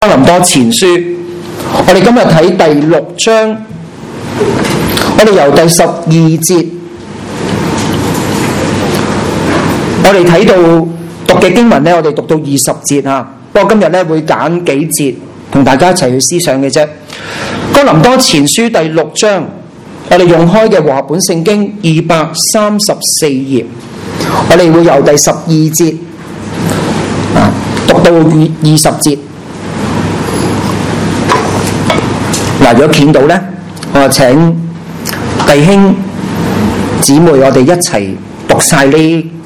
哥林多前書，我哋今日睇第6章，我哋由第12節，我哋睇到讀嘅經文呢，我哋讀到20節啊。不過今日呢會揀幾節同大家一齊去思想嘅啫。哥林多前書第6章，我哋用開嘅和合本聖經234頁，我哋會由第12節讀到20節。嗱，如果見到呢，我請弟兄姊妹，我哋一齊讀晒呢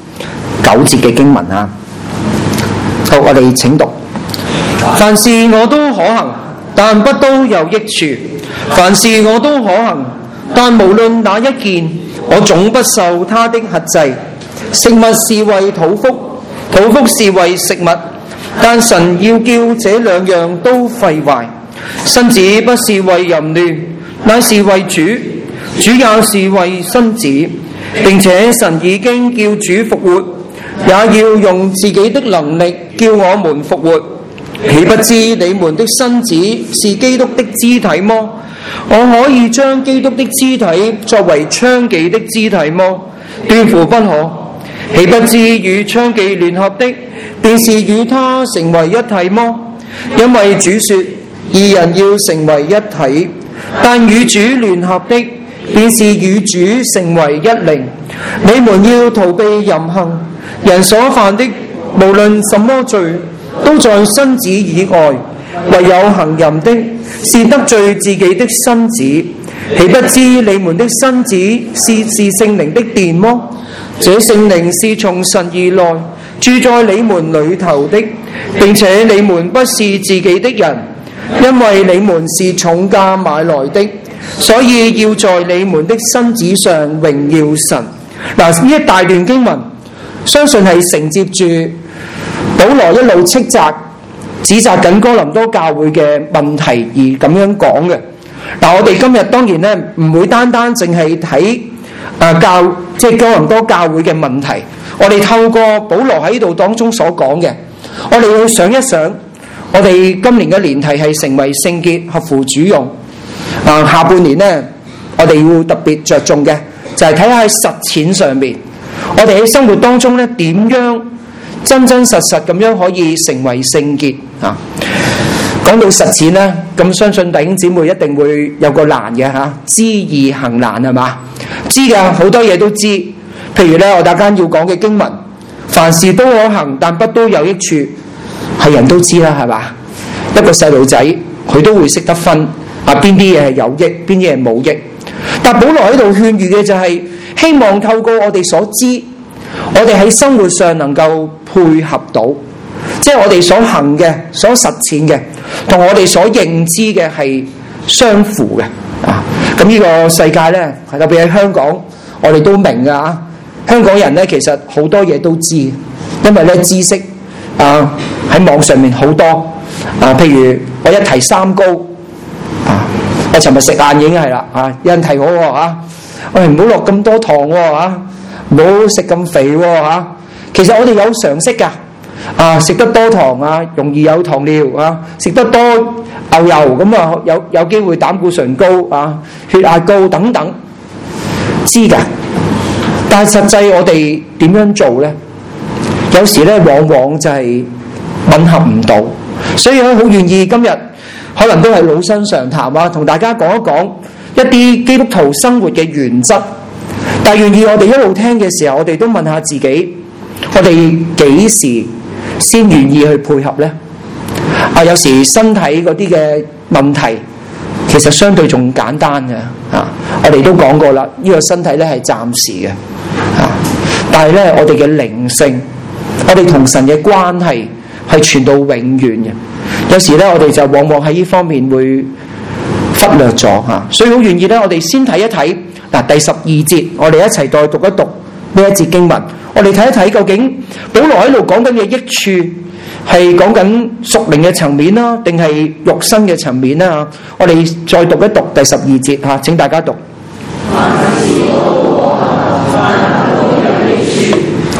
9節嘅經文啊！好，我哋請讀。凡事我都可行，但不都有益處；凡事我都可行，但無論哪一件，我總不受他的轄制。食物是為肚腹，肚腹是為食物，但神要叫這兩樣都廢壞。身子不是為淫亂，乃是為主，主也是為身子，並且神已經叫主復活，也要用自己的能力叫我們復活。豈不知你們的身子是基督的肢體麼？我可以將基督的肢體作為娼妓的肢體麼？斷乎不可。豈不知與娼妓聯合的，便是與他成為一體麼？因為主說，二人要成為一體，但與主聯合的，便是與主成為一靈。你們要逃避淫行，人所犯的無論什麼罪，都在身子以外，唯有行淫的，是得罪自己的身子。豈不知你們的身子是聖靈的殿麼？這聖靈是從神而來，住在你們裏頭的，並且你們不是自己的人，因為你們是重價買來的，所以要在你們的身子上榮耀神。嗱，呢一大段經文，相信係承接住保羅一路斥責、指責緊哥林多教會嘅問題而咁樣講嘅。嗱，我哋今日當然咧唔會單單淨係睇即係哥林多教會嘅問題，我哋透過保羅喺度當中所講嘅，我哋要想一想。我哋今年嘅年題係成為聖潔，合乎主用。下半年呢，我哋要特別着重嘅就係睇下喺實踐上面，我哋喺生活當中呢點樣真真實實咁樣可以成為聖潔啊！講到實踐呢，咁相信弟兄姊妹一定會有個難嘅嚇，知易行難係嘛？知㗎，好多嘢都知。譬如呢，我大家要講嘅經文，凡事都可行，但不都有益處。係人都知啦，係嘛？一個細路仔佢都會識得分邊啲嘢係有益，邊啲嘢冇益。但保羅喺度勸喻嘅就係希望透過我哋所知，我哋喺生活上能夠配合到，即係我哋所行嘅、所實踐嘅，同我哋所認知嘅係相符嘅啊！咁呢個世界呢，特別喺香港，我哋都明㗎。香港人呢，其實好多嘢都知，因為呢知識。喺網上面好多譬如我一提三高我尋日食晏已經係啦有人提我喂，唔好落咁多糖唔好食咁肥其實我哋有常識㗎食得多糖容易有糖尿食得多牛油咁有機會膽固醇高血壓高等等知㗎，但係實際我哋點樣做呢？有時咧，往往就係吻合唔到，所以我好願意今日可能都係老生常談同大家講一講一啲基督徒生活嘅原則。但係願意我哋一路聽嘅時候，我哋都問下自己，我哋幾時先願意去配合呢？有時身體嗰啲嘅問題，其實相對仲簡單嘅我哋都講過啦，呢個身體咧係暫時嘅但係咧我哋嘅靈性。我哋同神嘅關係係傳到永遠嘅，有時咧我哋就往往喺呢方面會忽略咗所以好願意咧，我哋先睇一睇第12節，我哋一齊再讀一讀呢一節經文，我哋睇一睇究竟保羅喺度講緊嘅益處係講緊屬靈嘅層面啦，定係肉身嘅層面啦？我哋再讀一讀第12節請大家讀。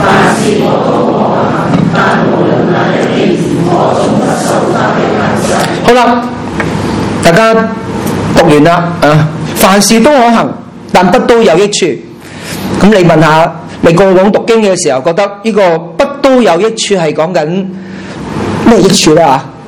但無論哪一件，我總不受他的限制。 好啦，大家讀完啦啊！凡事都可行，但不都有益處。咁你問下，你過往讀經嘅時候，覺得呢個不都有益處係講緊咩益處咧？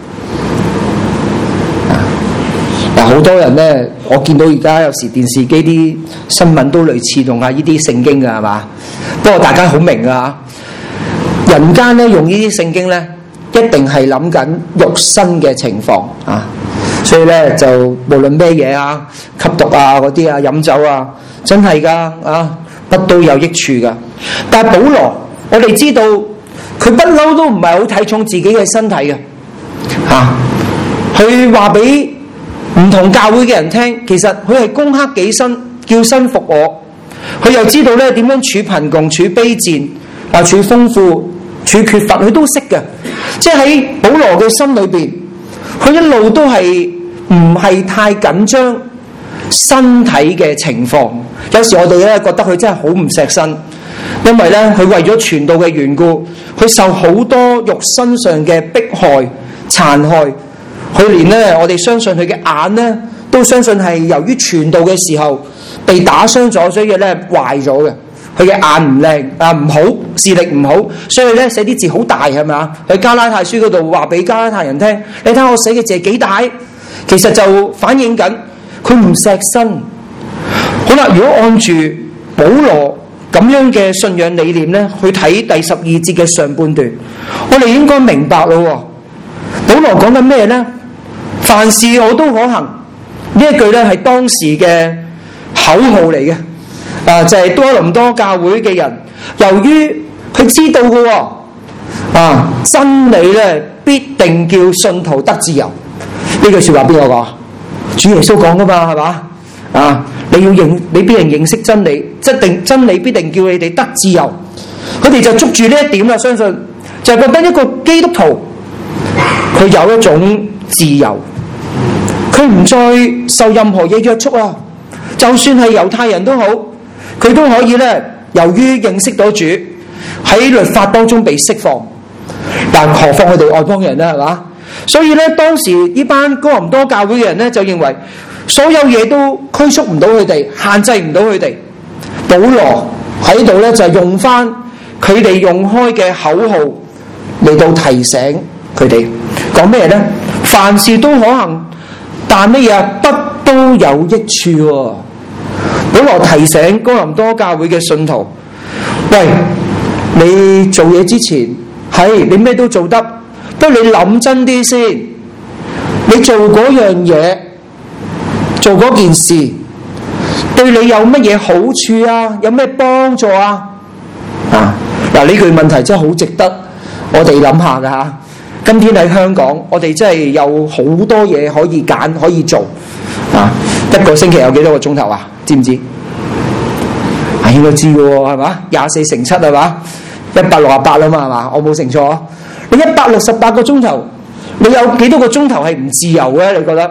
嗱，好多人咧，我見到而家有時電視機啲新聞都類似用下呢啲聖經㗎，係嘛？不過大家好明啊，人間咧用呢啲聖經咧，一定係諗緊肉身嘅情況啊，所以咧就無論咩嘢啊，吸毒啊嗰啲啊，飲酒啊，真係㗎啊，不都有益處㗎。但係保羅，我哋知道佢不嬲都唔係好睇重自己嘅身體嘅嚇，佢話俾唔同教會嘅人聽，其實佢係攻克己身，叫身服我。佢又知道咧點樣處貧窮、處卑賤啊、處豐富、處缺乏，佢都識嘅。即係喺保羅嘅心裏邊，佢一路都係唔係太緊張身體嘅情況。有時我哋咧覺得佢真係好唔錫身，因為咧佢為咗傳道嘅緣故，佢受好多肉身上嘅迫害、殘害。佢連咧我哋相信佢嘅眼咧，都相信係由於傳道嘅時候被打傷咗，所以咧壞咗嘅。佢嘅眼唔靚啊，唔好視力唔好，所以咧寫啲字好大，係咪啊？喺加拉太書嗰度話俾加拉太人聽，你睇我寫嘅字係幾大？其實就反映緊佢唔錫身。好啦，如果按住保羅咁樣嘅信仰理念咧，去睇第12節嘅上半段，我哋應該明白咯。保羅講緊咩咧？凡事我都可行，呢一句咧係當時嘅口號嚟嘅。就係多倫多教會嘅人，由於佢知道嘅真理咧必定叫信徒得自由。呢句說話邊個講？主耶穌講噶嘛，係嘛？你必定認識真理，真理必定叫你哋得自由。佢哋就捉住呢一點啦，相信就係覺得一個基督徒佢有一種自由，佢唔再受任何嘢約束啊。就算係猶太人都好，佢都可以咧，由於認識到主喺律法當中被釋放，但何況佢哋外邦人咧，係嘛？所以咧，當時呢班哥林多教會嘅人咧，就認為所有嘢都拘束唔到佢哋，限制唔到佢哋。保羅喺度咧就係用翻佢哋用開嘅口號嚟到提醒佢哋，講咩咧？凡事都可行，但乜嘢不都有益處喎？保羅提醒哥林多教會嘅信徒，喂，你做嘢之前係你咩都做得，不過你諗真啲先，你做嗰樣嘢，做嗰件事對你有乜嘢好處啊？有咩幫助啊？嗱，呢句問題真係好值得我哋諗下噶吓。今天喺香港，我哋真係有好多嘢可以揀，可以做啊！一個星期有幾多個鐘頭啊？知唔知？應該知嘅喎，係嘛？24乘7係嘛？168啊嘛，係嘛？我冇乘錯。你168個鐘頭，你有幾多個鐘頭係唔自由嘅？你覺得？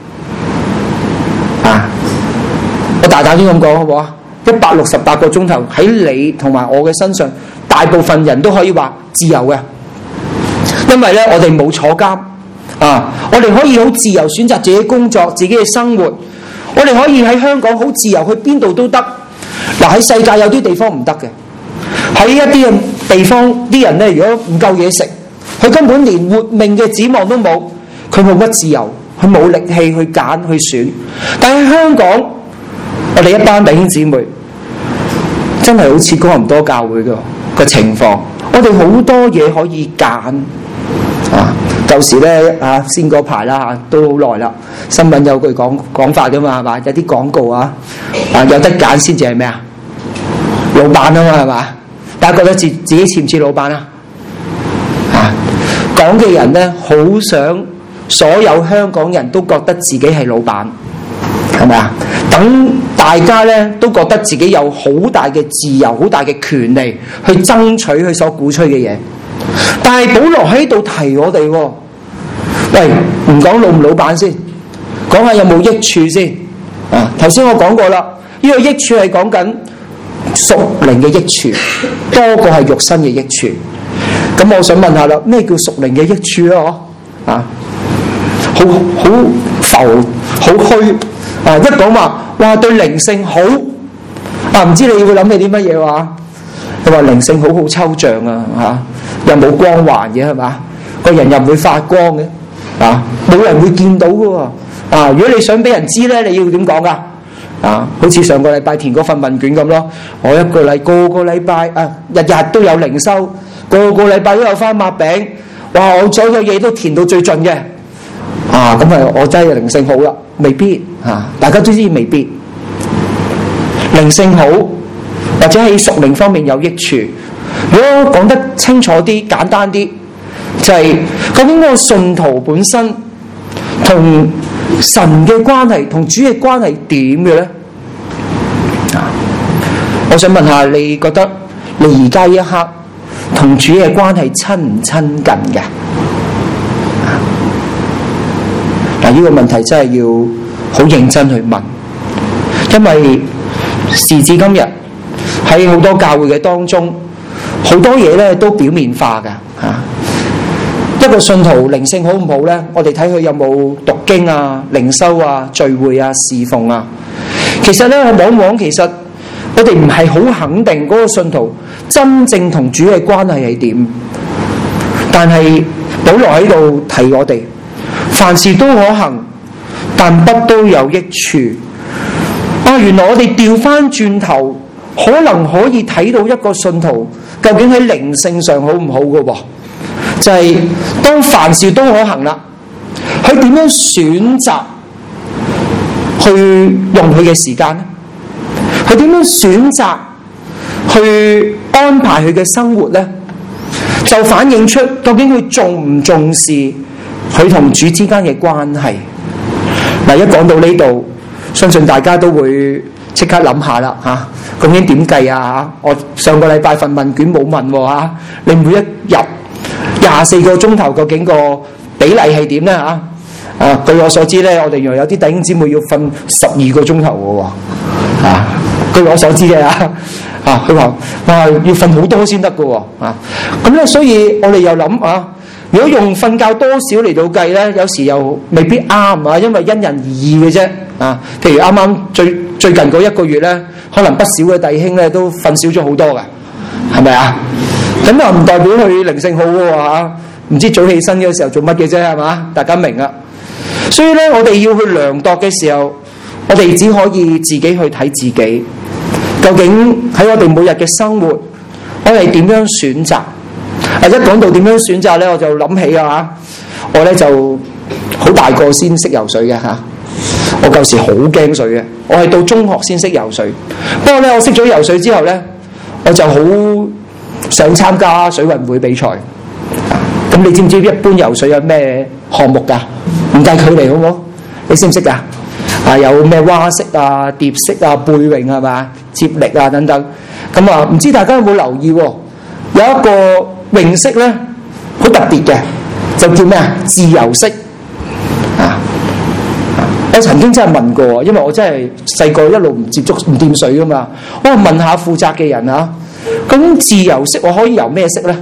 我大膽啲咁講好唔好啊？168個鐘頭喺你同埋我嘅身上，大部分人都可以話自由嘅，因為咧我哋冇坐監我哋可以好自由選擇自己工作、自己嘅生活，我哋可以喺香港好自由去邊度都得。喺世界有啲地方唔得嘅，喺一啲嘅地方啲人咧，如果唔夠嘢食，佢根本連活命嘅指望都冇，佢冇乜自由，佢冇力氣去揀去選。但係香港，我哋一班弟兄姊妹真係好似哥林多教會嘅情況，我哋好多嘢可以揀舊時咧先嗰排啦都好耐啦。新聞有句講法噶嘛，係嘛？有啲廣告有得揀先至係咩啊？老闆啊嘛，係嘛？大家覺得自己似唔似老闆啊？講嘅人咧，好想所有香港人都覺得自己係老闆，係咪啊？等大家咧都覺得自己有好大嘅自由、好大嘅權利去爭取佢所鼓吹嘅嘢。但係保羅喺度提我哋，喂，唔講老唔老闆先，講下有冇益處先。頭先我講過啦，呢個益處係講緊屬靈嘅益處，多過係肉身嘅益處。咁我想問下啦，咩叫屬靈嘅益處咧？ 好浮好虛啊！一講話哇對靈性好啊，唔知你會諗起啲乜嘢話？你話靈性好抽象啊，又冇光環嘅係嘛？個人又唔會發光嘅啊，冇人會見到嘅喎啊！如果你想俾人知咧，你要點講噶？啊，好似上個禮拜填嗰份問卷咁咯，我個個禮拜啊，日日都有靈修，個禮拜都有返抹餅，哇！我所有嘢都填到最盡嘅啊，咁啊，我真係靈性好啦，未必啊，大家都知未必靈性好，或者喺屬靈方面有益處。如果講得清楚啲、簡單啲，就係究竟嗰個信徒本身同神嘅關係、同主嘅關係點嘅咧？啊，我想問下你覺得你而家一刻同主嘅關係親唔親近嘅？嗱，呢個問題真係要好認真去問，因為時至今日喺好多教會嘅當中，好多嘢咧都表面化㗎嚇。一個信徒靈性好唔好咧？我哋睇佢有冇讀經啊、靈修啊、聚會啊、侍奉啊。其實咧，往往其實我哋唔係好肯定嗰個信徒真正同主嘅關係係點。但係保羅喺度提我哋，凡事都可行，但不都有益處。啊，原來我哋調翻轉頭，可能可以睇到一個信徒究竟喺靈性上好唔好嘅喎。就係當凡事都可行啦，佢點樣選擇去用佢嘅時間呢？佢點樣選擇去安排佢嘅生活呢？就反映出究竟佢重唔重視佢同主之間嘅關係。嗱，一講到呢度，相信大家都會即刻諗下啦嚇，究竟點計啊？我上個禮拜份問卷冇問喎嚇，你每一日24個鐘頭究竟個比例係點咧嚇？啊，據我所知咧，我哋原來有啲弟兄姊妹要瞓12個鐘頭嘅喎，啊，據我所知嘅啊，佢話哇要瞓好多先得嘅喎，啊，咁咧所以我哋又諗啊，如果用瞓覺多少嚟到計咧，有時又未必啱啊，因為因人而異嘅啫，啊，譬如啱啱最近嗰1個月咧，可能不少嘅弟兄咧都瞓少咗好多嘅，係咪啊？咁又唔代表佢靈性好喎嚇，唔知早起身嘅時候做乜嘅啫係嘛？大家明啦。所以咧，我哋要去量度嘅時候，我哋只可以自己去睇自己，究竟喺我哋每日嘅生活，我哋點樣選擇？一講到點樣選擇咧，我就諗起啊，我咧就好大個先識游水嘅嚇。我舊時好驚水嘅，我係到中學先識游水。不過咧，我識咗游水之後咧，我就好想參加水運會比賽。咁你知唔知一般游水有咩項目㗎？唔計距離好唔好？你識唔識㗎？啊，有咩蛙式啊、蝶式啊、背泳係嘛、接力啊等等。咁啊，唔知大家有冇留意喎？有一個泳式咧，好特別嘅，就叫咩啊？自由式啊！我曾經真係問過，因為我真係細個一路唔接觸唔掂水㗎嘛。我問下負責嘅人啊，咁自由式我可以游咩式咧？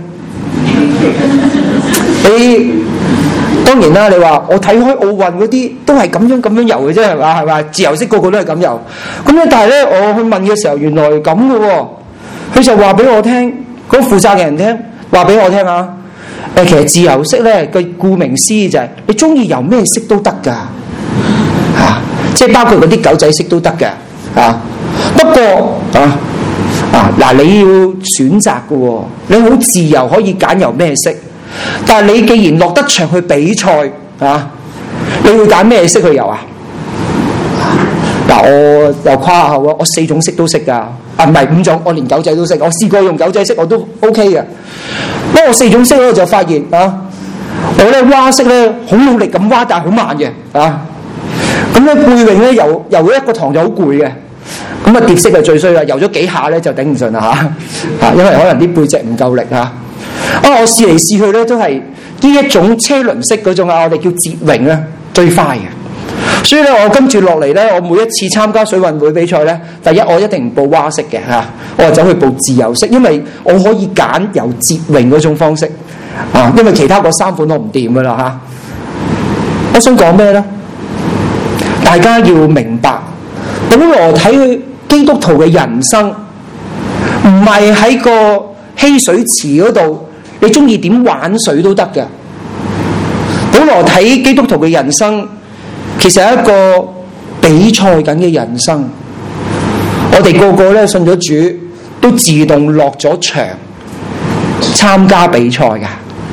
你當然啦，你話我睇開奧運嗰啲都係咁樣游嘅啫，係嘛？係嘛？自由式個個都係咁游。咁咧，但係咧，我去問嘅時候，原來咁嘅喎。佢就話俾我聽，嗰個負責嘅人聽，話俾我聽啊。其實自由式咧，佢顧名思義就係你中意游咩式都得㗎，嚇，即係包括嗰啲狗仔式都得嘅，嚇。不過嗱，你要選擇嘅喎，你好自由可以揀游咩式。但係你既然落得場去比賽啊，你會揀咩式去游啊？嗱，我又誇下口啊，我4種式都識㗎，唔係5種，我連狗仔都識。我試過用狗仔式我都 OK 嘅。不過我4種式咧就發現啊，我咧蛙式咧好努力咁蛙，但係好慢嘅啊。咁咧背泳咧游咗一個堂就好攰嘅。咁啊蝶式就最衰啦，游咗幾下咧就頂唔順啦嚇，因為可能啲背脊唔夠力嚇。我試嚟試去咧都係呢一種車輪式嗰種啊，我哋叫接泳咧最快嘅。所以咧，我跟住落嚟咧，我每一次參加水運會比賽咧，第一我一定唔報蛙式嘅嚇，我就走去報自由式，因為我可以揀游接泳嗰種方式啊，因為其他嗰3款我唔掂噶啦嚇。 我想講咩呢？大家要明白，保羅睇佢基督徒嘅人生，唔係喺個嬉水池嗰度，你中意點玩水都得嘅。保羅睇基督徒嘅人生，其實係一個比賽緊嘅人生。我哋個個咧信咗主，都自動落咗場參加比賽㗎。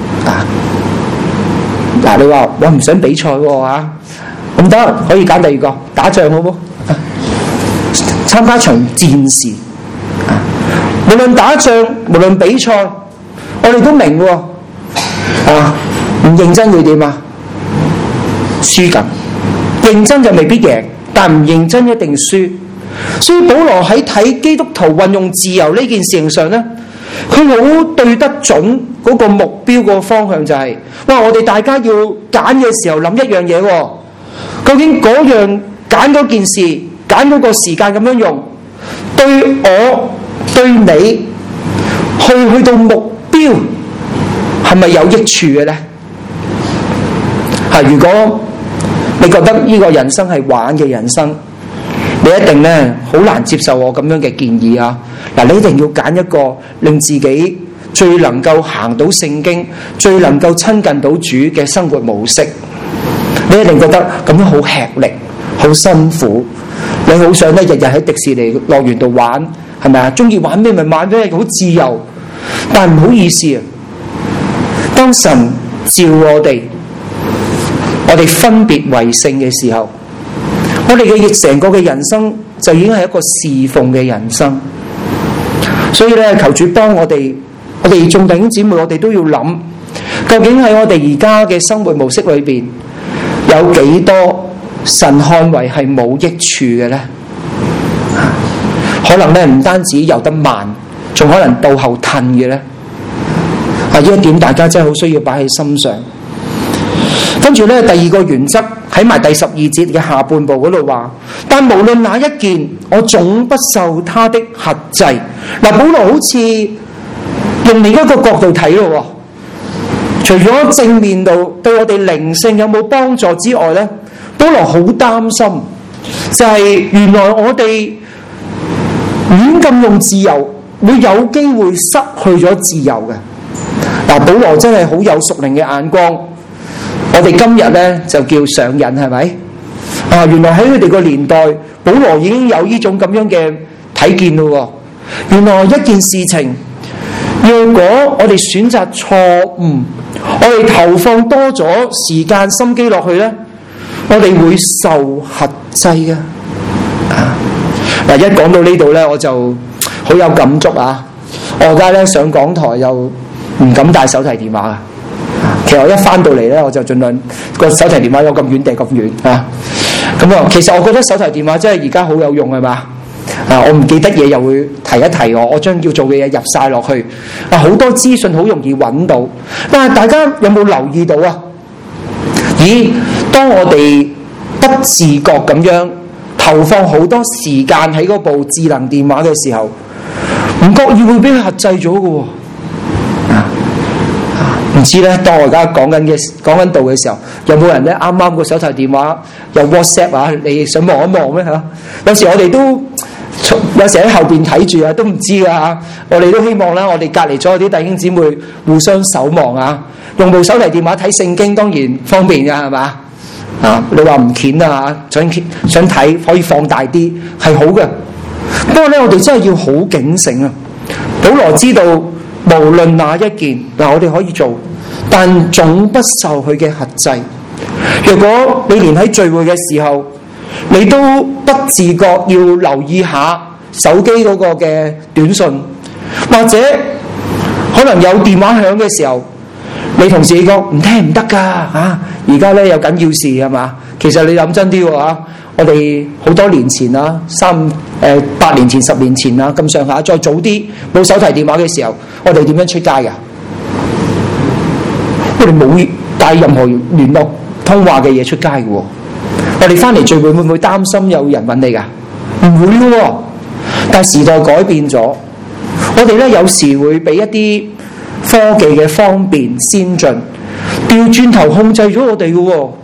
嗱，你話我唔想比賽喎，咁得可以揀第二個打仗好冇？參加場戰事，無論打仗無論比賽，我哋都明喎。唔認真會點啊？輸緊，認真就未必贏，但唔認真一定輸。所以保羅喺睇基督徒運用自由呢件事情上呢，佢好對得準嗰個目標個方向，就係我哋大家要揀嘅時候諗一樣嘢喎，究竟嗰樣揀嗰件事揀嗰個時間咁樣用，對我對你去到目標係咪有益處嘅呢？如果你覺得呢個人生係玩嘅人生，你一定咧好難接受我咁樣嘅建議啊！你一定要揀一個令自己最能夠行到聖經、最能夠親近到主嘅生活模式。你一定覺得咁樣好吃力、好辛苦，你好想咧日日喺迪士尼樂園度玩，係咪啊？中意玩咩咪玩咩，好自由。但係唔好意思啊，當神召我哋分別為聖嘅時候，我哋嘅成個嘅人生就已經係一個侍奉嘅人生。所以咧，求主幫我哋眾弟兄姊妹，我哋都要諗，究竟喺我哋而家嘅生活模式裏邊，有幾多神看為係冇益處嘅咧？可能咧唔單止游得慢，仲可能倒後褪嘅咧。呢一點大家真係好需要擺喺心上。跟住咧，第二個原則喺埋第12節嘅下半部嗰度話，但無論哪一件，我總不受他的轄制。保羅好似用另一個角度睇咯，除咗正面度對我哋靈性有冇幫助之外咧，保羅好擔心，就係原來我哋亂咁用自由，會有機會失去咗自由嘅。保羅真係好有屬靈嘅眼光。我哋今日咧就叫上癮，係咪？原來喺佢哋個年代，保羅已經有呢種咁樣嘅睇見咯。原來一件事情，如果我哋選擇錯誤，我哋投放多咗時間心機落去咧，我哋會受轄制嘅。一講到呢度咧，我就好有感觸啊！我而家咧上講台又唔敢帶手提電話啊。其實我一翻到嚟咧，我就盡量個手提電話有咁遠定咁遠啊。其實我覺得手提電話真係而家好有用，係嘛？我唔記得嘢又會提一提我將要做嘅嘢入晒落去。好多資訊好容易揾到，但係大家有冇留意到啊？當我哋不自覺咁樣投放好多時間喺嗰部智能電話嘅時候，唔覺意會俾佢轄制咗嘅喎。唔知咧，當我而家講緊道嘅時候，有冇人咧啱啱個手提電話有 WhatsApp 啊？你想望一望咩嚇？有時我哋都有時喺後邊睇住啊，都唔知啊。我哋都希望啦，我哋隔離咗啲弟兄姊妹互相守望啊。用部手提電話睇聖經當然方便㗎，係嘛？你話唔攰啊？想睇可以放大啲係好嘅。不過咧，我哋真係要好警醒啊！保羅知道，無論哪一件我哋可以做，但總不受佢嘅轄制。如果你連喺聚會嘅時候，你都不自覺要留意下手機嗰個嘅短信，或者可能有電話響嘅時候，你同自己講唔聽唔得㗎嚇。而家咧有緊要事係嘛？其實你諗真啲喎，我哋好多年前啦，8年前、10年前啦，咁上下，再早啲冇手提電話嘅時候，我哋點樣出街㗎？我哋冇帶任何聯絡通話嘅嘢出街嘅喎。我哋翻嚟聚會會唔會擔心有人揾你㗎？唔會嘅喎。但係時代改變咗，我哋咧有時會俾一啲科技嘅方便先進，調轉頭控制咗我哋嘅喎。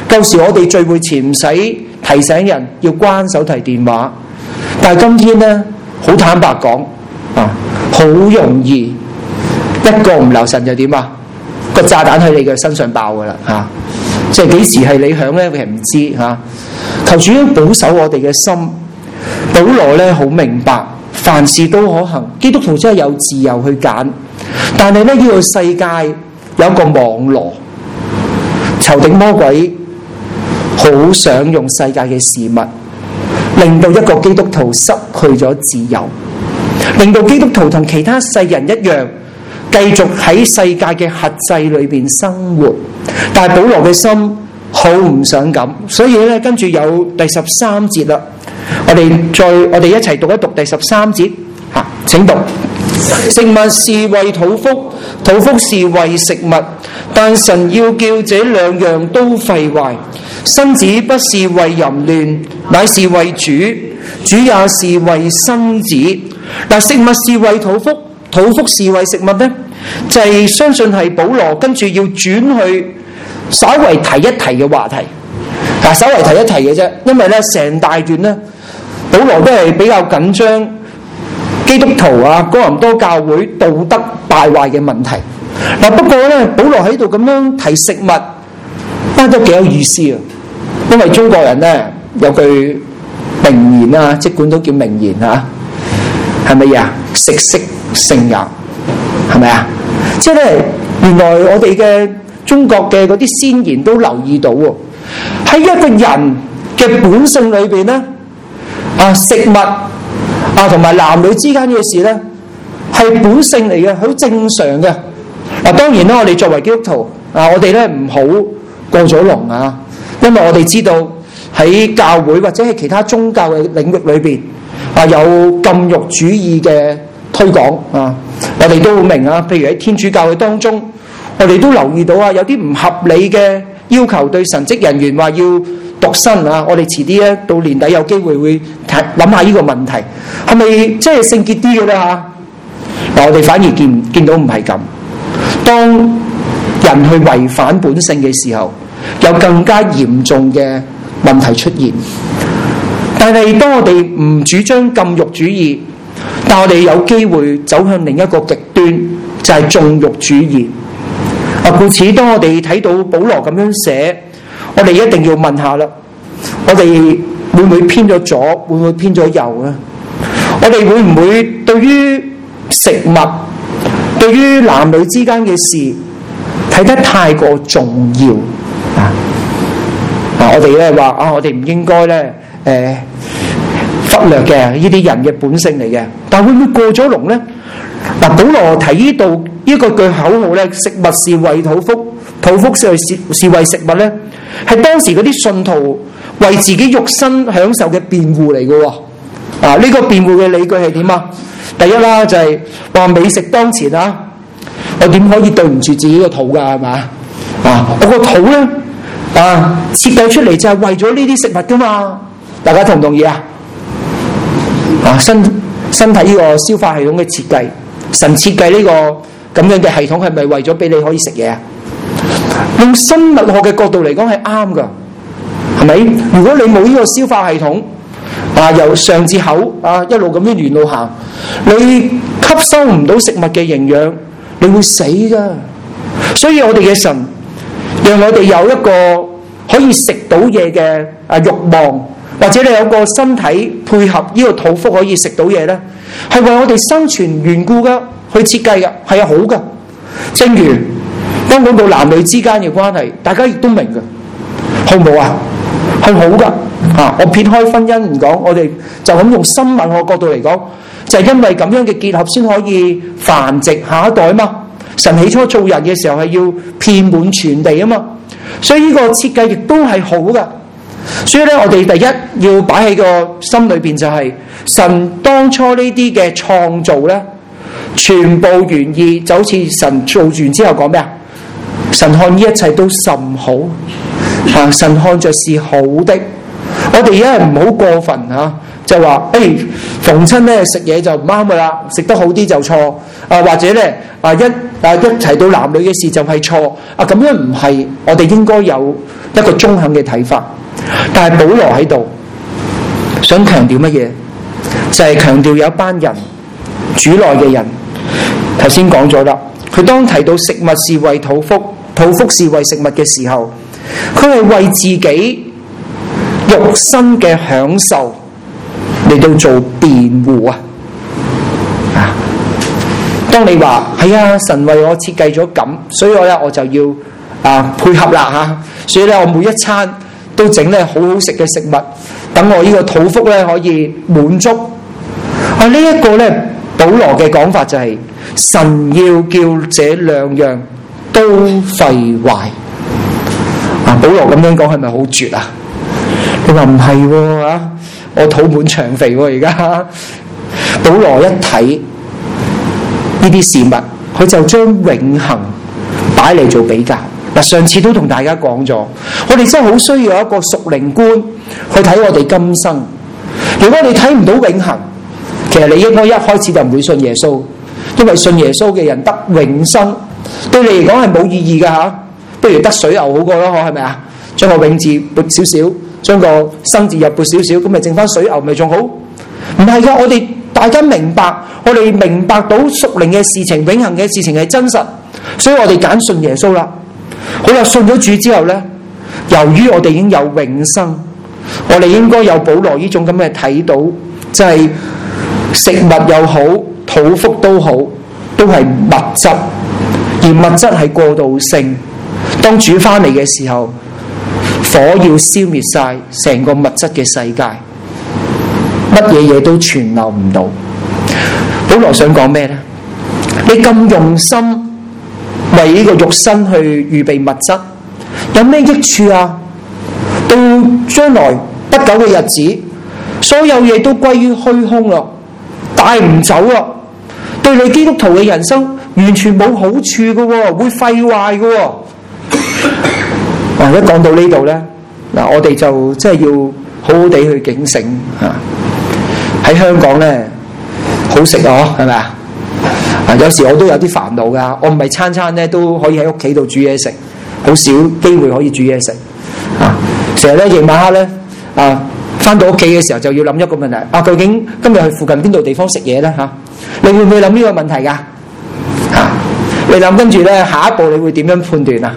舊時我哋聚會前唔使提醒人要關手提電話，但係今天呢，好坦白講好容易一個唔留神就點啊？個炸彈喺你嘅身上爆噶啦即係幾時係你響呢？佢係唔知求主保守我哋嘅心。保羅咧好明白，凡事都可行，基督徒真係有自由去揀，但係咧呢個世界有一個網羅，仇敵魔鬼好想用世界嘅事物，令到一個基督徒失去咗自由，令到基督徒同其他世人一樣，繼續喺世界嘅轄制裏邊生活。但係保羅嘅心好唔想咁，所以咧跟住有第13節啦。我哋一齊讀一讀第13節請讀。食物是為肚腹，肚腹是為食物，但神要叫這兩樣都廢壞。身子不是為淫亂，乃是為主，主也是為身子。嗱，食物是為肚腹，肚腹是為食物呢，就係相信係保羅跟住要轉去稍微提一提嘅話題。稍微提一提嘅啫，因為咧成大段咧，保羅都係比較緊張基督徒哥林多教會道德敗壞嘅問題。不過咧，保羅喺度咁樣提食物，都幾有意思啊！因為中國人咧有句名言即管都叫名言係咪呀？食色性也，係咪啊？即係咧，原來我哋嘅中國嘅嗰啲先賢都留意到喎。喺一個人嘅本性裏邊咧，食物同埋男女之間嘅事咧，係本性嚟嘅，好正常嘅。當然啦，我哋作為基督徒我哋咧唔好過咗龍因為我哋知道喺教會或者係其他宗教嘅領域裏邊有禁欲主義嘅推廣我哋都好明譬如喺天主教嘅當中，我哋都留意到有啲唔合理嘅要求對神職人員話要獨身我哋遲啲咧到年底有機會會諗下呢個問題，係咪即係聖潔啲嘅咧我哋反而見到唔係咁。當人去違反本性嘅時候，有更加嚴重嘅問題出現。但係當我哋唔主張禁欲主義，但我哋有機會走向另一個極端，就係縱欲主義。故此，當我哋睇到保羅咁樣寫，我哋一定要問下啦，我哋會唔會偏咗左，會唔會偏咗右呢？我哋會唔會對於食物、對於男女之間嘅事睇得太過重要我哋咧話我哋唔應該咧忽略嘅呢啲人嘅本性嚟嘅，但會唔會過咗龍呢？保羅提呢度呢個句口號咧，食物是為肚腹，肚腹是為食物咧，係當時嗰啲信徒為自己肉身享受嘅辯護嚟嘅喎。呢個辯護嘅理據係點啊？第一啦，就係話美食當前我點可以對唔住自己個肚㗎？係嘛？我個肚咧設計出嚟就係為咗呢啲食物㗎嘛。大家同唔同意身體呢個消化系統嘅設計，神設計呢個咁樣嘅系統係咪為咗俾你可以食嘢？用生物學嘅角度嚟講係啱㗎，係咪？如果你冇呢個消化系統由上至口一路咁樣沿路行，你吸收唔到食物嘅營養，你會死㗎。所以我哋嘅神讓我哋有一個可以食到嘢嘅慾望，或者你有個身體配合呢個肚腹可以食到嘢呢，係為我哋生存緣故㗎，去設計㗎，係好㗎。正如當講到男女之間嘅關係，大家亦都明㗎，好唔好係好㗎。我撇開婚姻唔講，我哋就咁用生物學角度嚟講，就係因為咁樣嘅結合先可以繁殖下一代嘛。神起初造人嘅時候係要遍滿全地嘛，所以呢個設計亦都係好㗎。所以咧，我哋第一要擺喺個心裏邊就係神當初呢啲嘅創造咧，全部原意就好似神做完之後講咩神看呢一切都甚好，神看着是好的。我哋而家唔好過分就話逢親咧食嘢就唔啱噶啦，食得好啲就錯或者咧一提到男女嘅事就係錯咁樣唔係，我哋應該有一個中肯嘅睇法。但係保羅喺度想強調乜嘢？就係強調有一班人主內嘅人，頭先講咗啦。佢當提到食物是為肚腹，肚腹是為食物嘅時候，佢係為自己肉身嘅享受嚟到做辯護啊！當你話係神為我設計咗咁，所以我就要配合啦嚇，所以咧我每一餐都整咧好好食嘅食物，等我呢個肚腹咧可以滿足。呢一個咧，保羅嘅講法就係神要叫這兩樣都廢壞。保羅咁樣講係咪好絕啊？你話唔係喎，我肚滿腸肥喎而家。保羅一睇呢啲事物，佢就將永恆擺嚟做比較。上次都同大家講咗，我哋真係好需要有一個屬靈觀去睇我哋今生。如果你睇唔到永恆，其實你應該一開始就唔會信耶穌，因為信耶穌嘅人得永生，對你嚟講係冇意義㗎嚇。不如得水牛好過咯，係咪啊？將個永字撥少少，將個生字入撥少少，咁咪剩翻水牛咪仲好？唔係㗎，我哋大家明白，我哋明白到屬靈嘅事情、永恆嘅事情係真實，所以我哋揀信耶穌啦。好啦，信咗主之後呢，由於我哋已經有永生，我哋應該有保羅呢種咁嘅睇到，就係食物又好，肚腹都好，都係物質，而物質係過渡性。當主翻嚟嘅時候，火要消滅晒成個物質嘅世界，乜嘢嘢都存留唔到。保羅想講咩呢？你咁用心為呢個肉身去預備物質，有咩益處啊？到將來不久嘅日子，所有嘢都歸於虛空咯，帶唔走咯。對你基督徒嘅人生完全冇好處嘅喎，會廢壞嘅喎。一講到呢度呢，我哋就真係要好好地去警醒嚇。喺香港呢，好食啊，係咪啊？有時我都有啲煩惱噶，我唔係餐餐咧都可以喺屋企度煮嘢食，好少機會可以煮嘢食。成日咧夜晚黑咧翻到屋企嘅時候就要諗一個問題，究竟今日去附近邊度地方食嘢咧嚇？你會唔會諗呢個問題㗎？你諗跟住咧下一步你會點樣判斷啊？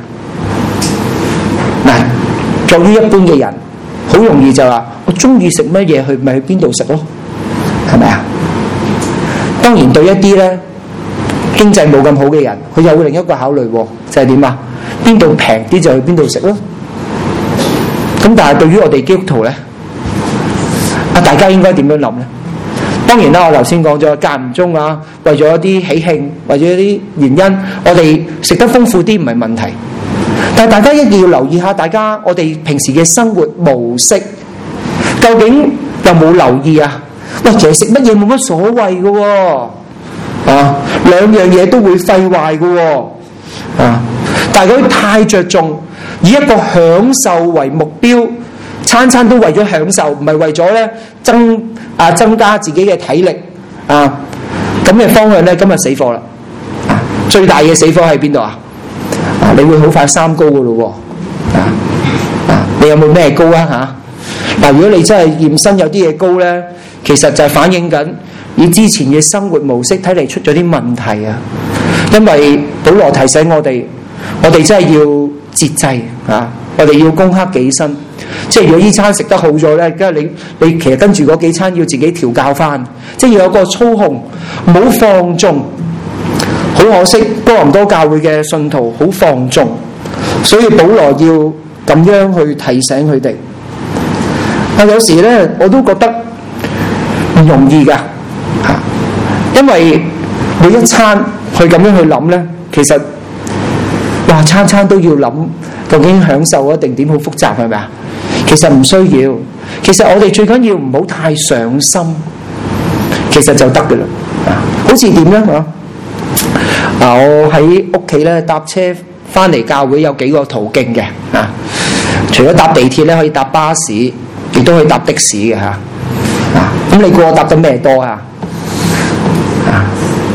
作於一般嘅人，好容易就話我中意食乜嘢去咪去邊度食咯，係咪啊？當然對一啲咧經濟冇咁好嘅人，佢又會另一個考慮喎，就係點啊？邊度平啲就去邊度食咯。咁但係對於我哋基督徒咧，大家應該點樣諗咧？當然啦，我頭先講咗間唔中為咗一啲喜慶，為咗一啲原因，我哋食得豐富啲唔係問題。但係大家一定要留意下，我哋平時嘅生活模式，究竟有冇留意啊？喂，其實食乜嘢冇乜所謂嘅喎，兩樣嘢都會廢壞嘅喎，但係佢太着重以一個享受為目標，餐餐都為咗享受，唔係為咗咧增加自己嘅體力咁嘅方向咧，今日死火啦！最大嘅死火喺邊度啊？你會好快三高嘅咯喎，你有冇咩高啊嚇？如果你真係驗身有啲嘢高咧，其實就係反映緊你之前嘅生活模式睇嚟出咗啲問題啊！因為保羅提醒我哋真係要節制我哋要攻克己身。即係如果依餐食得好咗咧，跟住你其實跟住嗰幾餐要自己調教翻，即係要有個操控，唔好放縱。好可惜，哥林多教會嘅信徒好放縱，所以保羅要咁樣去提醒佢哋。有時咧我都覺得唔容易㗎，因為每一餐去咁樣去諗咧，其實餐餐都要諗究竟享受一定點好複雜係咪啊？其實唔需要，其實我哋最緊要唔好太上心，其實就得㗎啦。好似點樣我喺屋企咧搭車翻嚟教會有幾個途徑嘅除咗搭地鐵咧，可以搭巴士，亦都可以搭的士嘅咁你估我搭得咩多啊？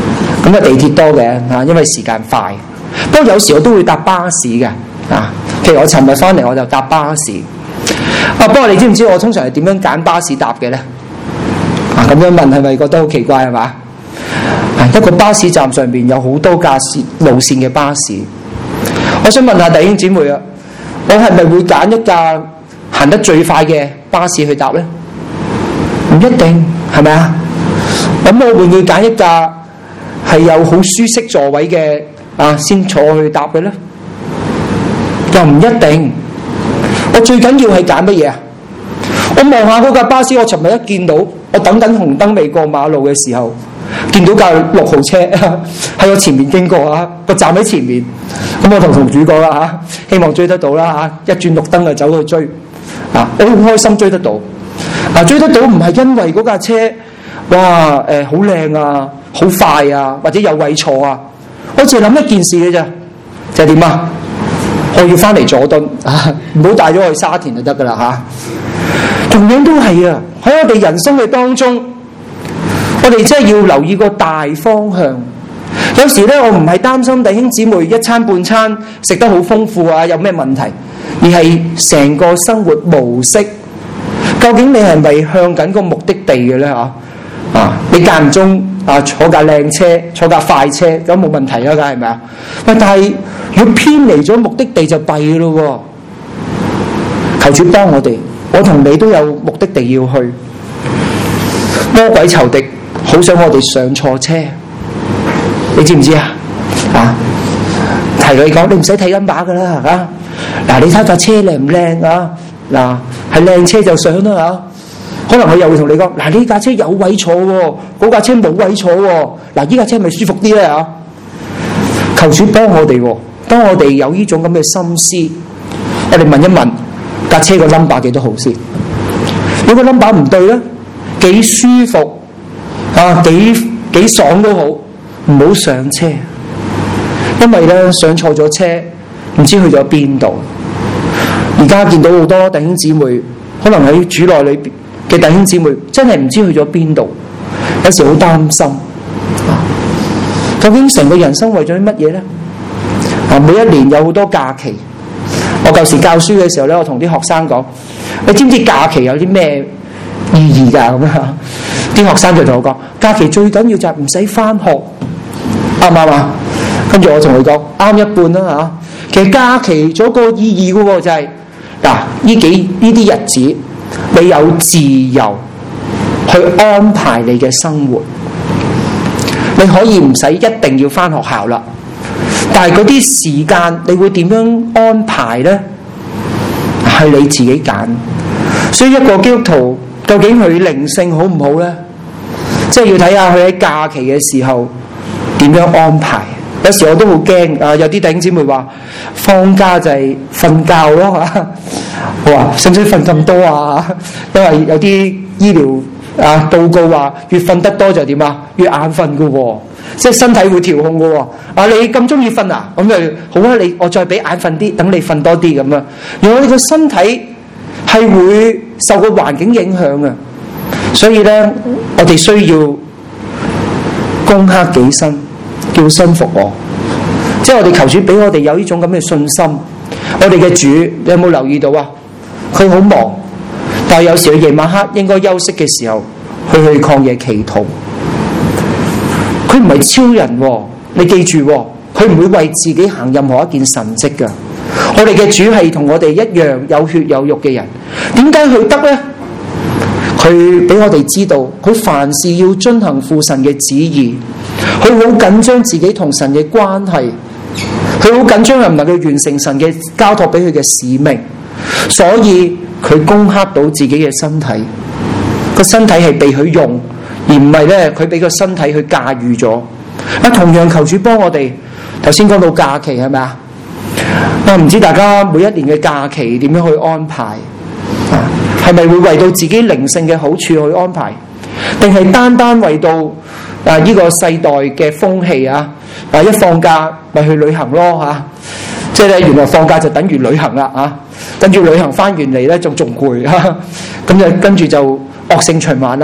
咁啊地鐵多嘅嚇，因為時間快。不過有時我都會搭巴士嘅啊。譬如我尋日翻嚟我就搭巴士。不過你知唔知我通常係點樣揀巴士搭嘅咧？咁樣問係咪覺得好奇怪係嘛？一個巴士站上邊有好多架路線嘅巴士。我想問下弟兄姊妹啊，我係咪會揀一架行得最快嘅巴士去搭咧？唔一定，係咪啊？咁我會唔會揀一架係有好舒適座位嘅先坐去搭嘅咧？又唔一定。我最緊要係揀乜嘢啊？我望下嗰架巴士，我尋日一見到，我等緊紅燈未過馬路嘅時候，見到架6號車喺我前面經過啊，個站喺前面。咁我同主講啦希望追得到啦一轉綠燈就走去追我好開心追得到。追得到唔係因為嗰架車哇好靚啊，好快啊，或者有位坐啊，我淨係諗一件事嘅咋，就係點啊？我要翻嚟佐敦唔好帶咗我去沙田就得噶啦同樣都係啊，喺我哋人生嘅當中，我哋真係要留意個大方向。有時咧，我唔係擔心弟兄姊妹一餐半餐食得好豐富有咩問題，而係成個生活模式，究竟你係咪向緊個目的地嘅咧你間唔中坐架靚車，坐架快車咁冇問題梗係咪啊？喂，但係如果偏離咗目的地就弊咯。求主幫我哋，我同你都有目的地要去。魔鬼仇敵好想我哋上錯車，你知唔知提你講，你唔使睇緊把噶啦你睇架車靚唔靚係靚車就上啦可能佢又會同你講，呢架車有位坐嗰架車冇位坐呢架車咪舒服啲咧求主幫我哋當我哋有呢種咁嘅心思，我哋問一問架車個 number 幾多號先？如果個 number 唔對咧，幾舒服幾爽都好，唔好上車，因為咧上錯咗車，唔知去咗邊度。而家見到好多弟兄姊妹，可能喺主內裏邊嘅弟兄姊妹，真係唔知去咗邊度，有時好擔心。究竟成個人生為咗啲乜嘢咧？每一年有好多假期。我舊時教書嘅時候咧，我同啲學生講：你知唔知假期有啲咩意義㗎？咁啲學生就同我講：假期最緊要就係唔使返學，啱唔啱啊？跟住我同佢講：啱一半啦其實假期咗個意義嘅喎，就係呢啲日子，你有自由去安排你嘅生活。你可以唔使一定要返學校啦，但係嗰啲時間你會點樣安排呢？係你自己揀。所以一個基督徒究竟佢靈性好唔好呢？即係要睇下佢喺假期嘅時候點樣安排。有時我都好驚有啲弟兄姊妹話放假就係瞓覺咯我話使唔使瞓咁多因為有啲醫療報告話越瞓得多就點越眼瞓噶即係身體會調控噶你咁中意瞓咁就好我再俾眼瞓啲，等你瞓多啲咁如果你個身體係會受個環境影響所以咧我哋需要攻克己身，叫身服我。即係我哋求主俾我哋有呢種咁嘅信心。我哋嘅主，你有冇留意到佢好忙，但係有時佢夜晚黑應該休息嘅時候，佢去曠野祈禱。佢唔係超人你記住佢唔會為自己行任何一件神蹟噶。我哋嘅主係同我哋一樣有血有肉嘅人，點解佢得呢？佢俾我哋知道，佢凡事要遵行父神嘅旨意，佢好緊張自己同神嘅關係，佢好緊張能唔能夠完成神嘅交託俾佢嘅使命，所以佢攻克到自己嘅身體，個身體係被佢用，而唔係咧佢俾個身體去駕馭咗。同樣求主幫我哋。頭先講到假期係咪啊？唔知大家每一年嘅假期點樣去安排？係咪會為到自己靈性嘅好處去安排，定係單單為到呢個世代嘅風氣一放假咪去旅行咯即係咧原來放假就等於旅行啦跟住旅行翻完嚟咧仲攰咁就跟住就惡性循環啦。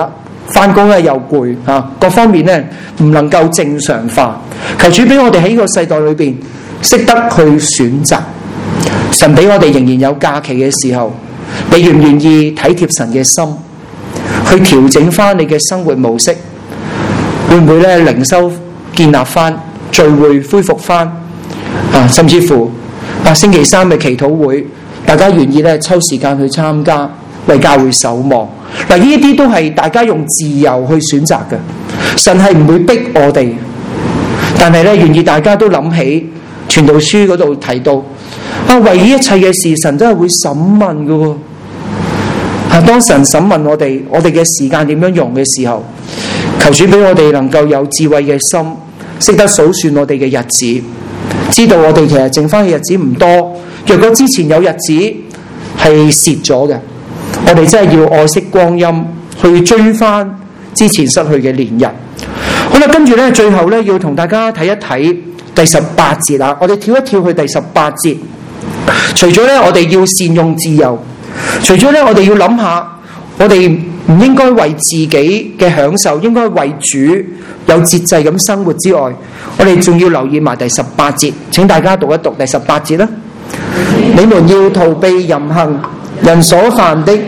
翻工咧又攰啊，各方面咧唔能夠正常化。求主俾我哋喺呢個世代裏邊識得去選擇。神俾我哋仍然有假期嘅時候，你願唔願意體貼神嘅心，去調整翻你嘅生活模式？會唔會咧靈修建立翻，聚會恢復翻啊？甚至乎星期三嘅祈禱會，大家願意咧抽時間去參加，為教會守望。嗱，呢一啲都係大家用自由去選擇嘅。神係唔會逼我哋，但係咧願意大家都諗起傳道書嗰度提到為呢一切嘅事，神真係會審問嘅喎。當神審問我哋嘅時間點樣用嘅時候，求主俾我哋能夠有智慧嘅心，識得數算我哋嘅日子，知道我哋其實剩翻嘅日子唔多。若果之前有日子係蝕咗嘅，我哋真係要愛惜光陰，去追翻之前失去嘅年日。好啦，跟住咧，最後咧要同大家睇一睇第18節啦。我哋跳一跳去第18節。除咗咧，我哋要善用自由；除咗咧，我哋要諗下，我哋唔應該為自己嘅享受，應該為主有節制咁生活之外，我哋仲要留意埋第18節。請大家讀一讀第18節啦。你們要逃避淫行，人所犯的。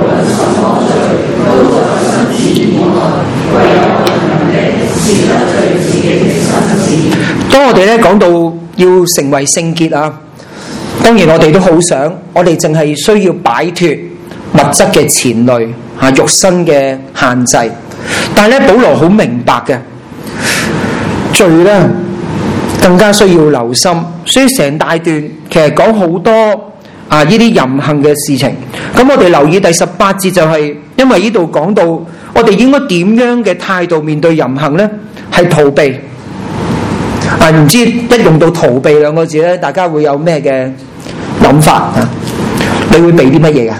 當我哋咧講到要成為聖潔啊，當然我哋都好想，我哋淨係需要擺脫物質嘅纏累肉身嘅限制。但係咧，保羅好明白嘅罪咧更加需要留心，所以成大段其實講好多呢啲淫行嘅事情。咁我哋留意第18節，就係因為呢度講到我哋應該點樣嘅態度面對淫行呢？係逃避。唔知一用到逃避兩個字咧，大家會有咩嘅諗法啊？你會避啲乜嘢㗎？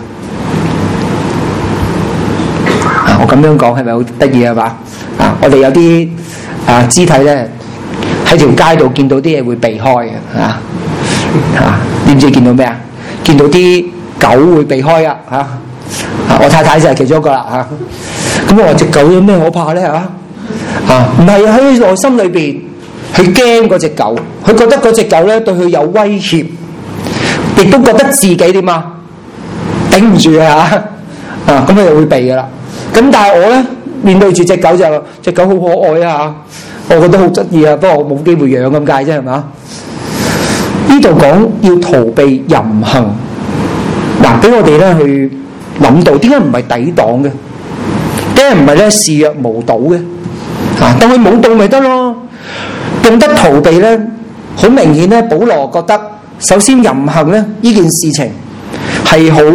我咁樣講係咪好得意啊？嘛我哋有啲肢體咧喺條街度見到啲嘢會避開嘅知唔知見到咩啊？見到啲狗會避開啊！我太太就係其中一個啦咁我話隻狗有咩可怕咧唔係喺內心裏邊，佢驚嗰隻狗，佢覺得嗰隻狗咧對佢有威脅，亦都覺得自己點啊頂唔住咁佢就會避噶啦。咁但係我咧面對住隻狗就隻狗好可愛我覺得好得意不過我冇機會養咁解啫，係嘛？呢度講要逃避淫行，俾我哋咧去諗到點解唔係抵擋嘅？點解唔係咧視若無睹嘅？當佢冇到咪得咯？用得逃避咧，好明顯咧。保羅覺得首先淫行咧呢件事情係好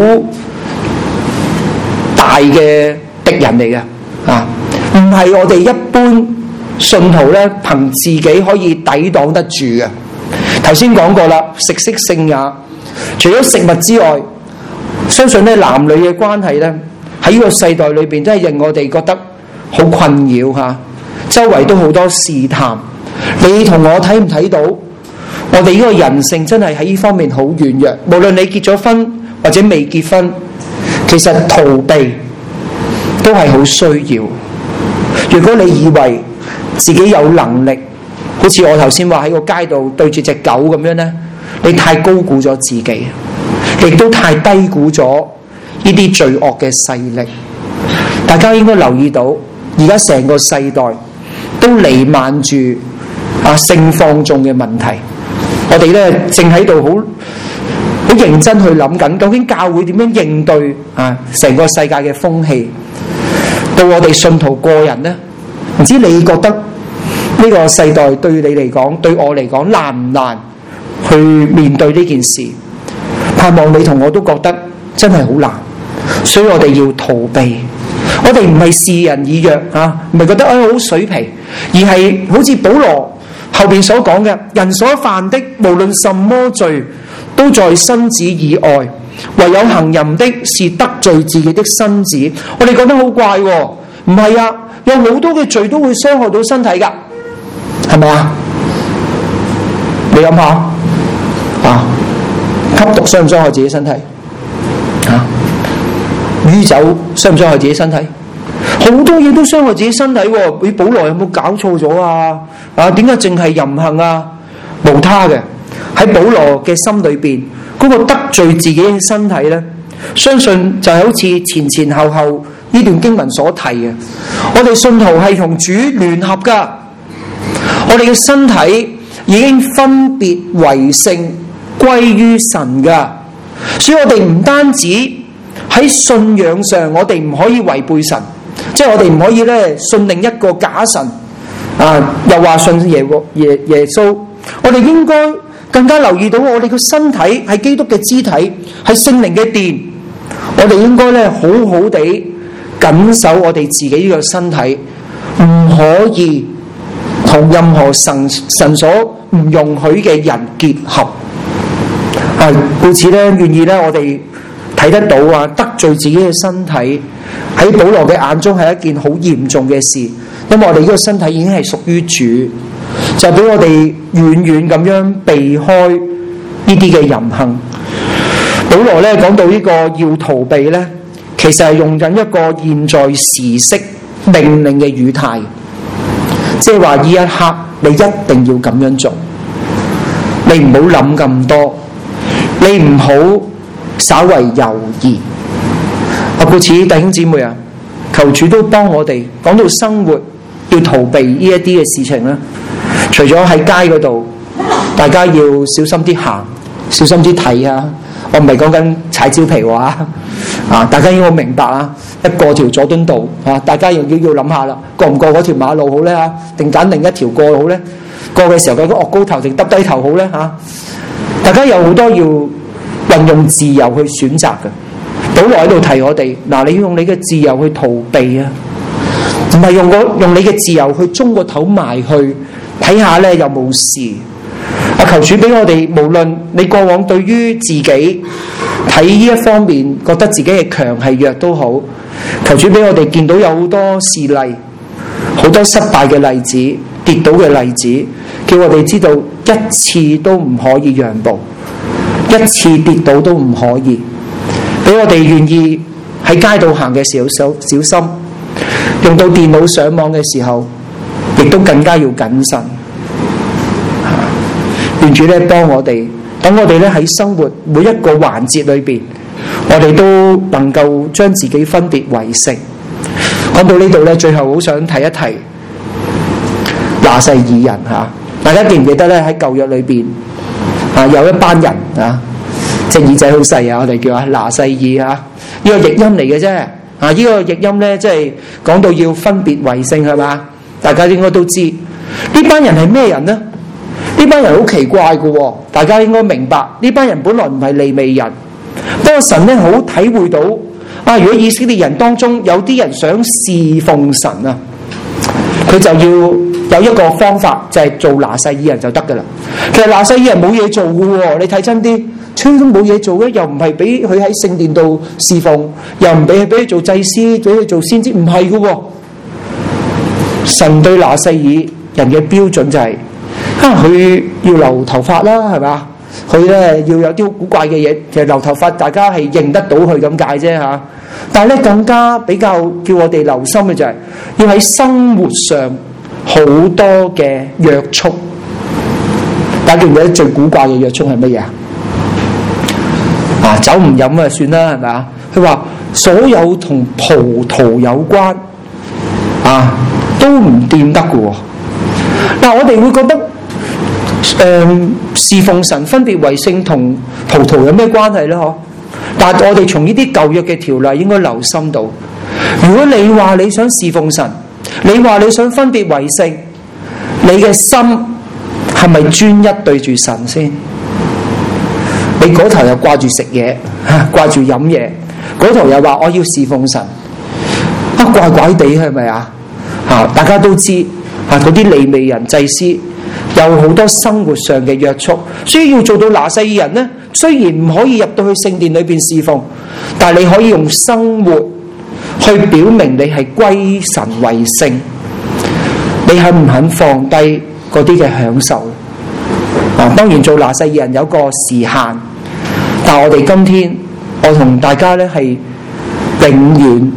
大嘅敵人嚟嘅唔係我哋一般信徒咧憑自己可以抵擋得住嘅。頭先講過啦，食色性也，除咗食物之外，相信咧男女嘅關係咧喺呢個世代裏邊真係令我哋覺得好困擾周圍都好多試探。你同我睇唔睇到我哋呢個人性真係喺呢方面好軟弱？無論你結咗婚或者未結婚，其實逃避都係好需要。如果你以為自己有能力，好似我頭先話喺個街度對住隻狗咁樣呢，你太高估咗自己，亦都太低估咗呢啲罪惡嘅勢力。大家應該留意到，而家成個世代都瀰漫住性放縱嘅問題。我哋咧正喺度好認真去諗緊，究竟教會點樣應對成個世界嘅風氣？到我哋信徒個人呢，唔知你覺得呢個世代對你嚟講，對我嚟講難唔難去面對呢件事？盼望你同我都覺得真係好難，所以我哋要逃避。我哋唔係視人以弱唔係覺得好水皮，而係好似保羅後邊所講嘅，人所犯的無論什麼罪，都在身子以外，唯有行淫的是得罪自己的身子。我哋覺得好怪喎，唔係有好多嘅罪都會傷害到身體噶，係咪你諗下吸毒傷唔傷害自己身體？酗酒傷唔傷害自己身體？ 好多嘢都傷害自己身體喎。你保羅有冇搞錯咗啊？點解淨係淫行啊？無他嘅，喺保羅嘅心裏邊，嗰個得罪自己嘅身體呢，相信就係好似前前後後呢段經文所提嘅。我哋信徒係同主聯合噶，我哋嘅身體已經分別為聖歸於神噶，所以我哋唔單止喺信仰上，我哋唔可以違背神，即係我哋唔可以咧信另一個假神又話信耶穌。我哋應該更加留意到，我哋個身體係基督嘅肢體，係聖靈嘅殿。我哋應該咧好好地謹守我哋自己呢個身體，唔可以同任何神所唔容許嘅人結合。故此咧，願意咧，我哋睇得到得罪自己嘅身體喺保羅嘅眼中係一件好嚴重嘅事，因為我哋呢個身體已經係屬於主，就俾我哋遠遠咁樣避開呢啲嘅淫行。保羅咧講到呢個要逃避咧，其實係用緊一個現在時式命令嘅語態，即係話呢一刻你一定要咁樣做，你唔好諗咁多，你唔好稍為猶豫。故此弟兄姊妹啊，求主都幫我哋講到生活要逃避呢一啲嘅事情啦。除咗喺街嗰度，大家要小心啲行，小心啲睇啊！我唔係講緊踩蕉皮話大家應該明白啊！一過條佐敦道大家又要諗下啦，過唔過嗰條馬路好呢？定揀另一條過好呢？過嘅時候究竟岳高頭定耷低頭好呢？大家有好多要運用自由去選擇嘅。保羅喺度提我哋，你要用你嘅自由去逃避啊，唔係用你嘅自由去中個頭埋去睇下咧有冇事。求主俾我哋，無論你過往對於自己睇呢一方面覺得自己係強係弱都好，求主俾我哋見到有好多事例，好多失敗嘅例子，跌倒嘅例子，叫我哋知道一次都唔可以讓步，一次跌倒都唔可以。俾我哋願意喺街道行嘅時候小心，用到電腦上網嘅時候亦都更加要謹慎。願主咧幫我哋，等我哋咧喺生活每一個環節裏邊，我哋都能夠將自己分別為聖。講到呢度咧，最後好想提一提拿細耳人大家記唔記得咧？喺舊約裏邊有一班人隻耳仔好細我哋叫拿細耳呢個譯音嚟嘅啫。呢個譯音咧即係講到要分別為聖係嘛？大家應該都知呢班人係咩人呢？呢班人好奇怪嘅大家應該明白，呢班人本來唔係利未人，不過神咧好體會到如果以色列人當中有啲人想侍奉神佢就要有一個方法，就係做拿細耳人就得噶啦。其實拿細耳人冇嘢做嘅你睇真啲，全都冇嘢做嘅，又唔係俾佢喺聖殿度侍奉，又唔俾佢做祭司，俾佢做先知，唔係嘅神對拿細耳人嘅標準就係佢要留頭髮啦，係嘛？佢咧要有啲好古怪嘅嘢，其實留頭髮大家係認得到佢咁解啫但係咧更加比較叫我哋留心嘅就係要喺生活上好多嘅約束。大家記唔記得最古怪嘅約束係乜嘢酒唔飲算啦，係咪啊？佢話所有同葡萄有關都唔掂得嘅我哋會覺得侍奉神分別為聖同葡萄有咩關係呢？但係我哋從呢啲舊約嘅條例應該留心到，如果你話你想侍奉神，你話你想分別為聖，你嘅心係咪專一對住神先？你嗰頭又掛住食嘢，掛住飲嘢，嗰頭又話我要侍奉神，怪怪地係咪大家都知嗰啲利未人祭司有好多生活上嘅約束，所以要做到拿細耳人呢，雖然唔可以入到去聖殿裏邊侍奉，但係你可以用生活去表明你係歸神為聖。你肯唔肯放低嗰啲嘅享受當然做拿細耳人有個時限，但係我哋今天我同大家呢係永遠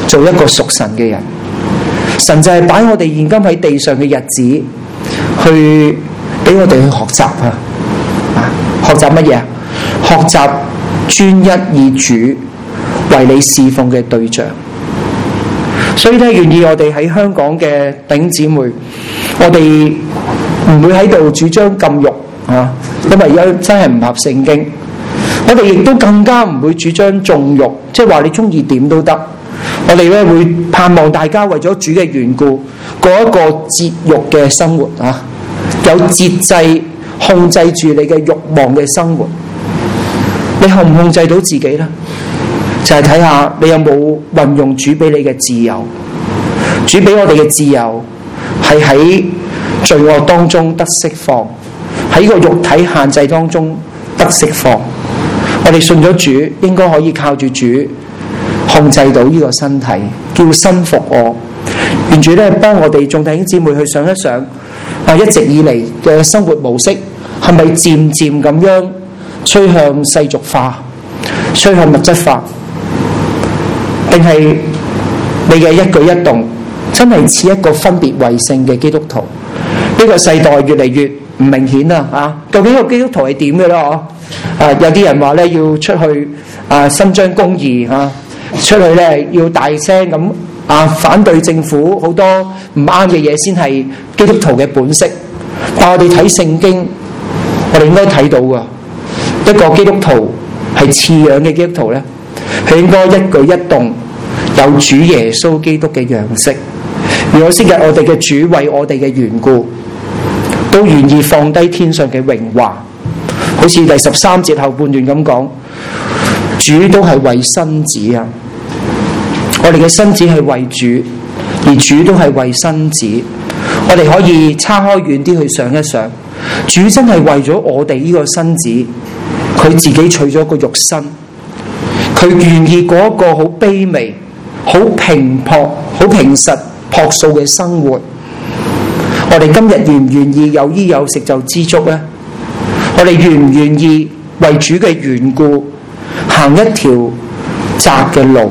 做一個屬神嘅人。神就係擺我哋現今喺地上嘅日子，去俾我哋去學習啊！學習乜嘢啊？學習專一以主為你侍奉嘅對象。所以咧，願意我哋喺香港嘅弟兄姊妹，我哋唔會喺度主張禁欲啊，因為而家真係唔合聖經。我哋亦都更加唔會主張縱欲，即係話你中意點都得。我哋咧會盼望大家為咗主嘅緣故，過一個節欲嘅生活啊，有節制控制住你嘅慾望嘅生活。你控唔控制到自己呢？就係睇下你有冇運用主俾你嘅自由。主俾我哋嘅自由係喺罪惡當中得釋放，喺個肉體限制當中得釋放。我哋信咗主，應該可以靠住主控制到呢個身體，叫身服我。願主咧幫我哋眾弟兄姊妹去想一想，一直以嚟嘅生活模式係咪漸漸咁樣趨向世俗化、趨向物質化，定係你嘅一舉一動真係似一個分別為聖嘅基督徒？呢個世代越嚟越唔明顯啦，究竟個基督徒係點嘅咧？有啲人話咧要出去伸張公義出去咧要大聲咁反對政府好多唔啱嘅嘢先係基督徒嘅本色。但我哋睇聖經，我哋應該睇到㗎，一個基督徒係似樣嘅基督徒咧，佢應該一舉一動有主耶穌基督嘅樣式。如果昔日我哋嘅主為我哋嘅緣故，都願意放低天上嘅榮華，好似第13節後半段咁講，主都係為身子啊！我哋嘅身子係為主，而主都係為身子。我哋可以叉開遠啲去想一想，主真係為咗我哋呢個身子，佢自己取咗個肉身，佢願意過一個好卑微、好平樸、好平實、樸素嘅生活。我哋今日願唔願意有衣有食就知足呢？我哋願唔願意為主嘅緣故行一條窄嘅路？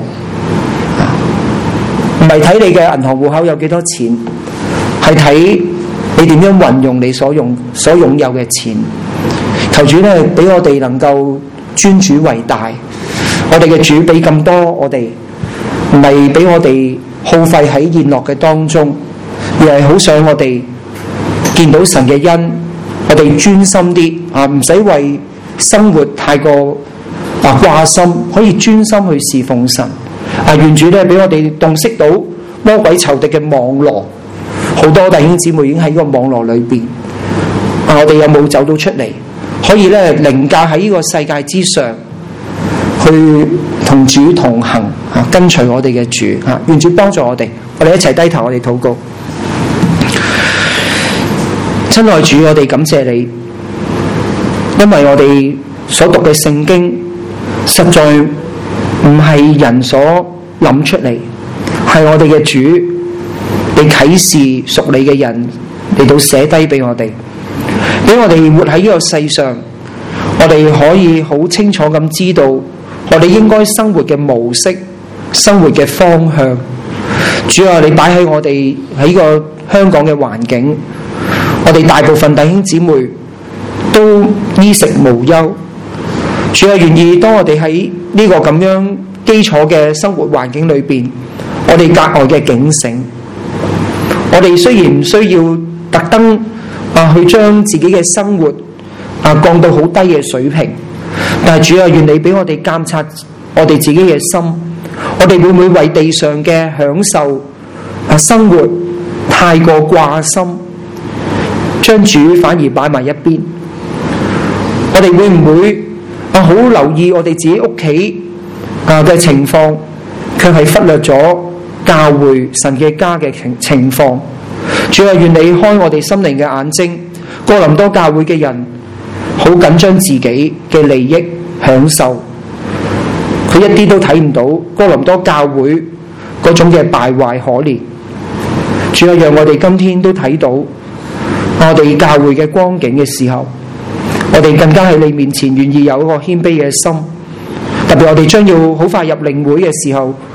唔係睇你嘅銀行戶口有幾多錢，係睇你點樣運用你所擁有嘅錢。求主咧俾我哋能夠尊主為大。我哋嘅主俾咁多我哋，唔係俾我哋耗費喺宴樂嘅當中，而係好想我哋見到神嘅恩，我哋專心啲唔使為生活太過掛心，可以專心去侍奉神。願主咧俾我哋洞悉到魔鬼仇敵嘅網羅，好多弟兄姊妹已經喺呢個網羅裏邊。我哋有冇走到出嚟？可以咧凌駕喺呢個世界之上，去同主同行跟隨我哋嘅主。願主幫助我哋，我哋一齊低頭，我哋禱告。親愛主，我哋感謝你，因為我哋所讀嘅聖經實在唔係人所諗出嚟，係我哋嘅主你啟示屬你嘅人嚟到寫低俾我哋，俾我哋活喺呢個世上，我哋可以好清楚咁知道我哋應該生活嘅模式、生活嘅方向。主啊，你擺喺我哋喺呢個香港嘅環境，我哋大部分弟兄姊妹都衣食無憂。主啊，願意當我哋喺呢個咁樣基礎嘅生活環境裏邊，我哋格外嘅警醒。我哋雖然唔需要特登去將自己嘅生活降到好低嘅水平，但係主啊，願你俾我哋監察我哋自己嘅心，我哋會唔會為地上嘅享受生活太過掛心，將主反而擺埋一邊？我哋會唔會好留意我哋自己屋企嘅情況，卻係忽略咗教會神嘅家嘅情況？主啊，願你開我哋心靈嘅眼睛。哥林多教會嘅人好緊張自己嘅利益享受，佢一啲都睇唔到哥林多教會嗰種嘅敗壞可憐。主啊，讓我哋今天都睇到我哋教會嘅光景嘅時候，我哋更加喺你面前願意有一個謙卑嘅心。特別我哋將要好快入靈會嘅時候，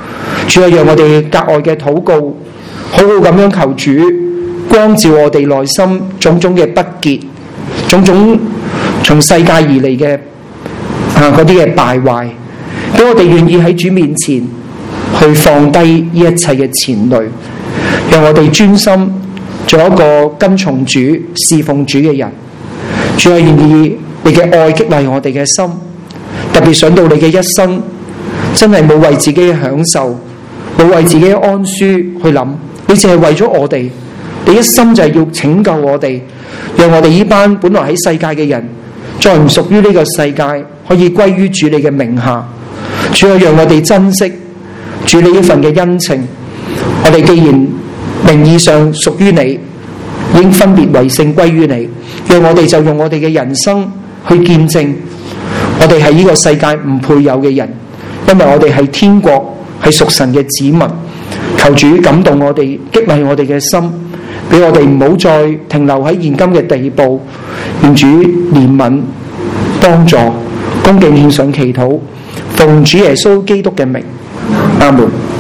主啊，讓我哋格外嘅禱告，好好咁樣求主光照我哋內心種種嘅不潔，種種從世界而嚟嘅嗰啲嘅敗壞，俾我哋願意喺主面前去放低呢一切嘅纏累，讓我哋專心做一個跟從主、侍奉主嘅人。主啊，願意你嘅愛激勵我哋嘅心，特別想到你嘅一生真係冇為自己嘅享受，冇為自己嘅安舒去諗，你淨係為咗我哋，你一心就係要拯救我哋，讓我哋呢班本來喺世界嘅人再唔屬於呢個世界，可以歸於主你嘅名下。主啊，讓我哋珍惜主你呢份嘅恩情。我哋既然名義上屬於你，已經分別為聖歸於你，讓我哋就用我哋嘅人生去見證我哋係呢個世界唔配有嘅人，因為我哋係天國係屬神嘅子民。求主感動我哋，激勵我哋嘅心，俾我哋唔好再停留喺現今嘅地步。願主憐憫幫助，恭敬獻上祈禱，奉主耶穌基督嘅名，阿門。